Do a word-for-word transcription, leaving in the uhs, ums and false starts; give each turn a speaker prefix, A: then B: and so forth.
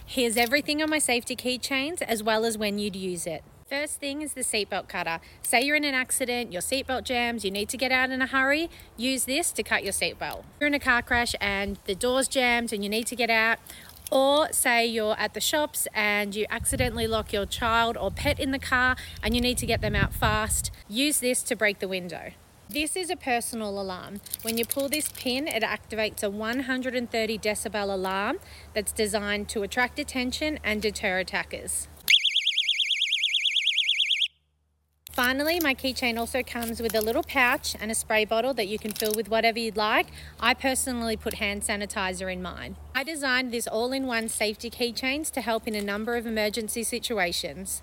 A: Here's everything on my safety keychains as well as when you'd use it. First thing is the seatbelt cutter. Say you're in an accident, your seatbelt jams, you need to get out in a hurry, use this to cut your seatbelt. You're in a car crash and the door's jammed and you need to get out, or say you're at the shops and you accidentally lock your child or pet in the car and you need to get them out fast, use this to break the window. This is a personal alarm. When you pull this pin, it activates a one hundred thirty decibel alarm that's designed to attract attention and deter attackers. Finally, my keychain also comes with a little pouch and a spray bottle that you can fill with whatever you'd like. I personally put hand sanitizer in mine. I designed this all-in-one safety keychains to help in a number of emergency situations.